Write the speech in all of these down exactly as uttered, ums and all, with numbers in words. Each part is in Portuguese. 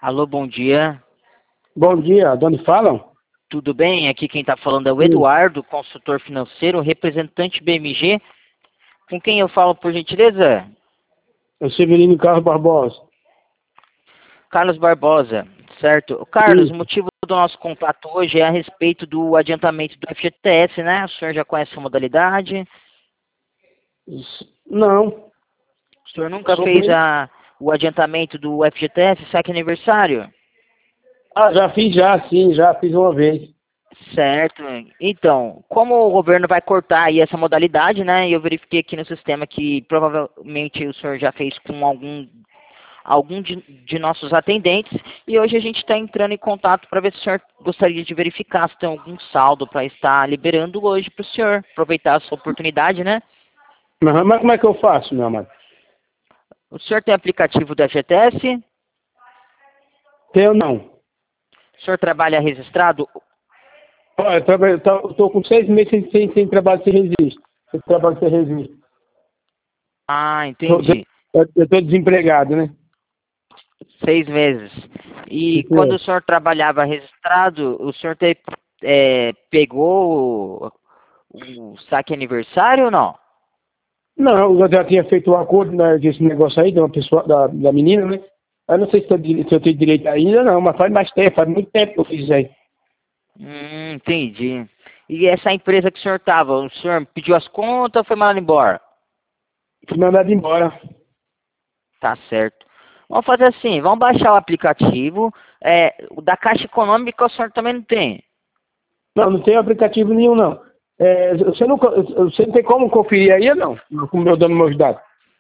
Alô, bom dia. Bom dia, de onde falam? Tudo bem? Aqui quem está falando é o Sim. Eduardo, consultor financeiro, representante B M G. Com quem eu falo, por gentileza? É Severino Carlos Barbosa. Carlos Barbosa, certo? Carlos, o Isso. motivo do nosso contato hoje é a respeito do adiantamento do F G T S, né? O senhor já conhece a modalidade? Isso. Não. O senhor nunca fez Sobre... a, o adiantamento do F G T S, saque aniversário? Ah, já fiz já, sim, já fiz uma vez. Certo. Então, como o governo vai cortar aí essa modalidade, né? E eu verifiquei aqui no sistema que provavelmente o senhor já fez com algum algum de, de nossos atendentes e hoje a gente está entrando em contato para ver se o senhor gostaria de verificar se tem algum saldo para estar liberando hoje para o senhor aproveitar essa oportunidade, né? Mas, mas como é que eu faço, meu amado? O senhor tem aplicativo do F G T S? Tenho não. O senhor trabalha registrado? Olha, eu traba- eu tô, eu tô com seis meses sem, sem, sem trabalho sem registro. Sem trabalho sem registro. Ah, Tô- entendi. Eu eu tô desempregado, né? Seis meses. E Isso quando é. o senhor trabalhava registrado, o senhor te, é, pegou o, o saque aniversário ou não? Não, eu já tinha feito um acordo, né, desse negócio aí, de uma pessoa, da, da menina, né? Eu não sei se, tô di- se eu tenho direito ainda, não, mas faz mais tempo, faz muito tempo que eu fiz isso aí. Hum, entendi. E essa empresa que o senhor estava, o senhor pediu as contas ou foi mandado embora? Fui mandado embora. Tá certo. Vamos fazer assim, vamos baixar o aplicativo. É, o da Caixa Econômica o senhor também não tem. Não, não tem aplicativo nenhum, não. É, você, não. co- você não tem como conferir aí, ou não? Com o meu dando meus dados.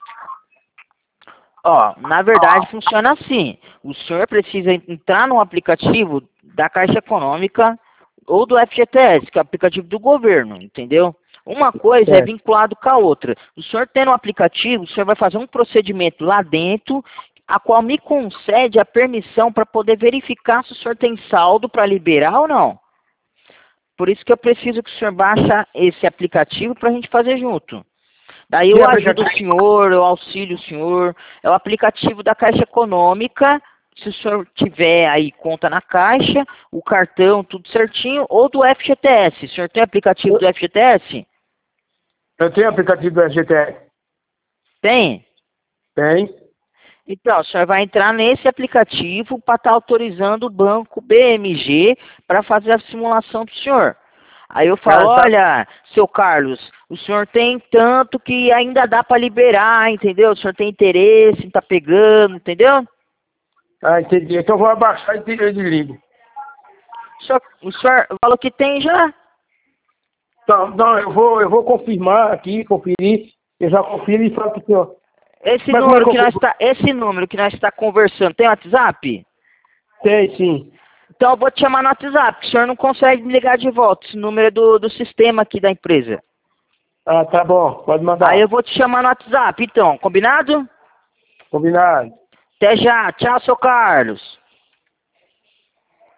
Ó, na verdade funciona assim. O senhor precisa entrar no aplicativo da Caixa Econômica ou do F G T S, que é o aplicativo do governo, entendeu? Uma coisa é Certo. vinculado com a outra. O senhor tendo um aplicativo, o senhor vai fazer um procedimento lá dentro, a qual me concede a permissão para poder verificar se o senhor tem saldo para liberar ou não. Por isso que eu preciso que o senhor baixe esse aplicativo para a gente fazer junto. Daí Que eu ajudo o aplicativo? senhor, eu auxilio o senhor. É o aplicativo da Caixa Econômica. Se o senhor tiver aí conta na Caixa, o cartão, tudo certinho, ou do F G T S. O senhor tem aplicativo Eu, do F G T S? eu tenho aplicativo do S G T S. Tem? Tem. Então, o senhor vai entrar nesse aplicativo para estar autorizando o banco B M G para fazer a simulação do senhor. Aí eu falo, Ah, tá. olha, seu Carlos, o senhor tem tanto que ainda dá para liberar, entendeu? O senhor tem interesse em tá pegando, entendeu? Ah, entendi. Então eu vou abaixar e te- eu desligo. O senhor, o senhor falou que tem já? Então, não, eu vou, eu vou confirmar aqui, conferir. Eu já confiro e falo pro senhor. Esse Mas como é número que que eu nós vou? está, esse número que nós está conversando, tem WhatsApp? Tem, sim. Então eu vou te chamar no WhatsApp, porque o senhor não consegue me ligar de volta. Esse número é do, do sistema aqui da empresa. Ah, tá bom. Pode Aí eu mandar. vou te chamar no WhatsApp, então, combinado? Combinado. Até já. Tchau, seu Carlos.